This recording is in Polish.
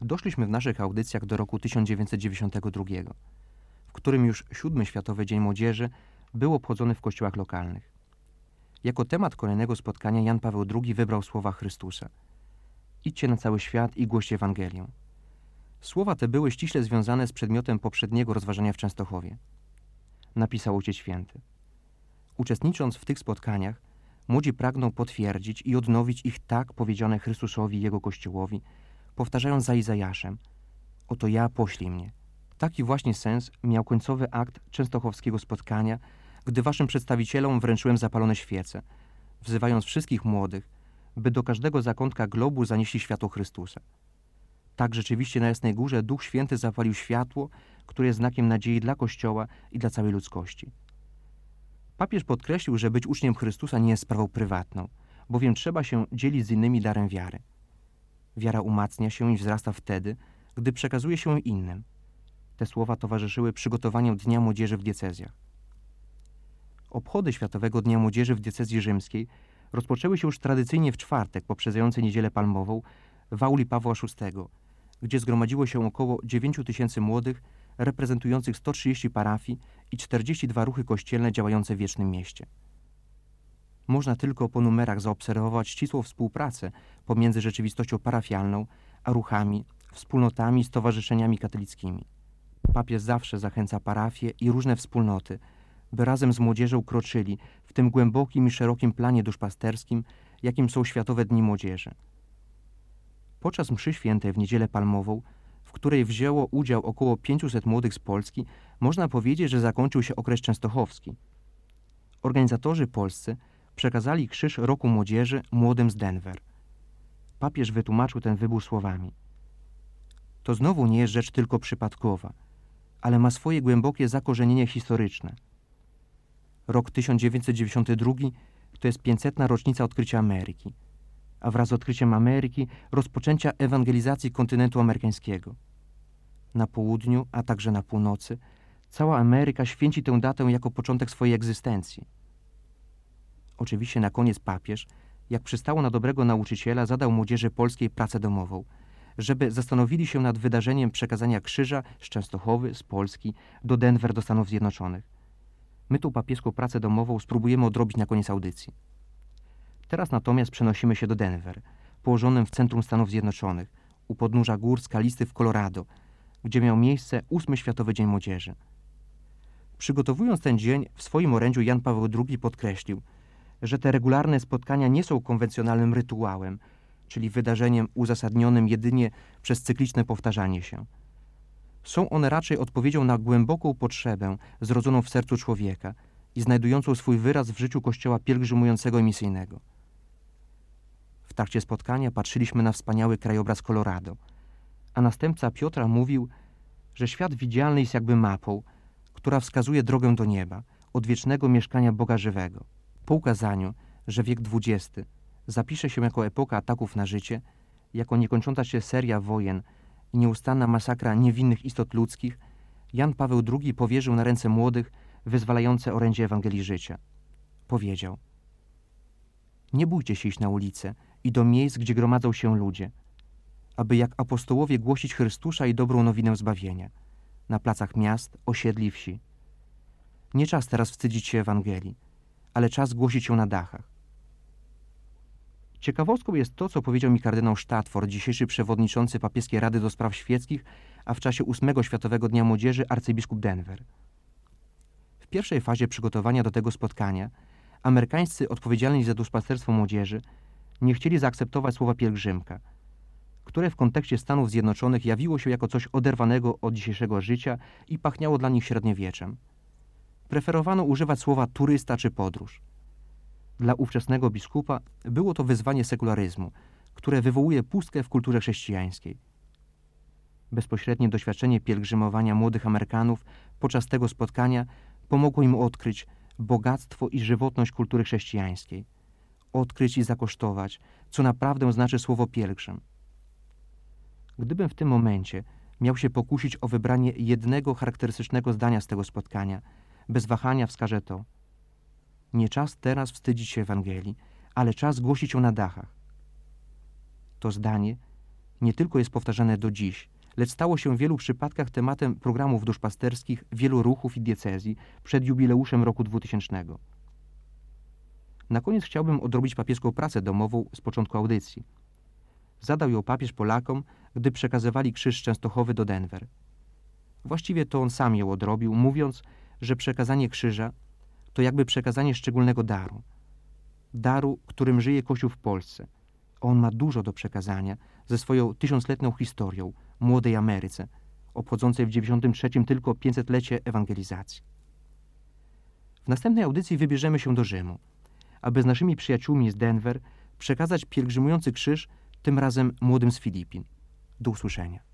Doszliśmy w naszych audycjach do roku 1992, w którym już 7. Światowy Dzień Młodzieży był obchodzony w kościołach lokalnych. Jako temat kolejnego spotkania Jan Paweł II wybrał słowa Chrystusa. Idźcie na cały świat i głoście Ewangelię. Słowa te były ściśle związane z przedmiotem poprzedniego rozważania w Częstochowie. Napisał Ojciec Święty. Uczestnicząc w tych spotkaniach, młodzi pragną potwierdzić i odnowić ich tak powiedziane Chrystusowi i Jego Kościołowi, powtarzając za Izajaszem: oto ja, poślij mnie. Taki właśnie sens miał końcowy akt częstochowskiego spotkania, gdy waszym przedstawicielom wręczyłem zapalone świece, wzywając wszystkich młodych, by do każdego zakątka globu zanieśli światło Chrystusa. Tak rzeczywiście na Jasnej Górze Duch Święty zapalił światło, które jest znakiem nadziei dla Kościoła i dla całej ludzkości. Papież podkreślił, że być uczniem Chrystusa nie jest sprawą prywatną, bowiem trzeba się dzielić z innymi darem wiary. Wiara umacnia się i wzrasta wtedy, gdy przekazuje się ją innym. Te słowa towarzyszyły przygotowaniom Dnia Młodzieży w diecezjach. Obchody Światowego Dnia Młodzieży w diecezji rzymskiej rozpoczęły się już tradycyjnie w czwartek poprzedzający Niedzielę Palmową w auli Pawła VI, gdzie zgromadziło się około 9 000 młodych reprezentujących 130 parafii i 42 ruchy kościelne działające w Wiecznym Mieście. Można tylko po numerach zaobserwować ścisłą współpracę pomiędzy rzeczywistością parafialną a ruchami, wspólnotami i stowarzyszeniami katolickimi. Papież zawsze zachęca parafie i różne wspólnoty, by razem z młodzieżą kroczyli w tym głębokim i szerokim planie duszpasterskim, jakim są Światowe Dni Młodzieży. Podczas mszy świętej w Niedzielę Palmową, w której wzięło udział około 500 młodych z Polski, można powiedzieć, że zakończył się okres częstochowski. Organizatorzy polscy przekazali Krzyż Roku Młodzieży młodym z Denver. Papież wytłumaczył ten wybór słowami: to znowu nie jest rzecz tylko przypadkowa, ale ma swoje głębokie zakorzenienie historyczne. Rok 1992 to jest 500. rocznica odkrycia Ameryki, a wraz z odkryciem Ameryki rozpoczęcia ewangelizacji kontynentu amerykańskiego. Na południu, a także na północy, cała Ameryka święci tę datę jako początek swojej egzystencji. Oczywiście na koniec papież, jak przystało na dobrego nauczyciela, zadał młodzieży polskiej pracę domową, żeby zastanowili się nad wydarzeniem przekazania krzyża z Częstochowy, z Polski, do Denver, do Stanów Zjednoczonych. My tą papieską pracę domową spróbujemy odrobić na koniec audycji. Teraz natomiast przenosimy się do Denver, położonym w centrum Stanów Zjednoczonych, u podnóża gór skalisty w Colorado, gdzie miał miejsce 8. Światowy Dzień Młodzieży. Przygotowując ten dzień, w swoim orędziu Jan Paweł II podkreślił, że te regularne spotkania nie są konwencjonalnym rytuałem, czyli wydarzeniem uzasadnionym jedynie przez cykliczne powtarzanie się. Są one raczej odpowiedzią na głęboką potrzebę zrodzoną w sercu człowieka i znajdującą swój wyraz w życiu Kościoła pielgrzymującego i misyjnego. W trakcie spotkania patrzyliśmy na wspaniały krajobraz Colorado, a następca Piotra mówił, że świat widzialny jest jakby mapą, która wskazuje drogę do nieba, odwiecznego mieszkania Boga żywego. Po ukazaniu, że wiek XX zapisze się jako epoka ataków na życie, jako niekończąca się seria wojen i nieustanna masakra niewinnych istot ludzkich, Jan Paweł II powierzył na ręce młodych wyzwalające orędzie Ewangelii życia. Powiedział: nie bójcie się iść na ulicę i do miejsc, gdzie gromadzą się ludzie, aby jak apostołowie głosić Chrystusa i dobrą nowinę zbawienia, na placach miast, osiedli i wsi. Nie czas teraz wstydzić się Ewangelii, ale czas głosić ją na dachach. Ciekawostką jest to, co powiedział mi kardynał Stadtford, dzisiejszy przewodniczący Papieskiej Rady do Spraw Świeckich, a w czasie 8. Światowego Dnia Młodzieży arcybiskup Denver. W pierwszej fazie przygotowania do tego spotkania amerykańscy odpowiedzialni za duszpasterstwo młodzieży nie chcieli zaakceptować słowa pielgrzymka, które w kontekście Stanów Zjednoczonych jawiło się jako coś oderwanego od dzisiejszego życia i pachniało dla nich średniowieczem. Preferowano używać słowa turysta czy podróż. Dla ówczesnego biskupa było to wyzwanie sekularyzmu, które wywołuje pustkę w kulturze chrześcijańskiej. Bezpośrednie doświadczenie pielgrzymowania młodych Amerykanów podczas tego spotkania pomogło im odkryć bogactwo i żywotność kultury chrześcijańskiej, odkryć i zakosztować, co naprawdę znaczy słowo pielgrzym. Gdybym w tym momencie miał się pokusić o wybranie jednego charakterystycznego zdania z tego spotkania, bez wahania wskażę to: nie czas teraz wstydzić się Ewangelii, ale czas głosić ją na dachach. To zdanie nie tylko jest powtarzane do dziś, lecz stało się w wielu przypadkach tematem programów duszpasterskich wielu ruchów i diecezji przed jubileuszem roku 2000. Na koniec chciałbym odrobić papieską pracę domową z początku audycji. Zadał ją papież Polakom, gdy przekazywali krzyż Częstochowy do Denver. Właściwie to on sam ją odrobił, mówiąc, że przekazanie krzyża to jakby przekazanie szczególnego daru. Daru, którym żyje Kościół w Polsce. On ma dużo do przekazania ze swoją 1000-letnią historią młodej Ameryce, obchodzącej w 93 tylko 500-lecie ewangelizacji. W następnej audycji wybierzemy się do Rzymu, aby z naszymi przyjaciółmi z Denver przekazać pielgrzymujący krzyż, tym razem młodym z Filipin. Do usłyszenia.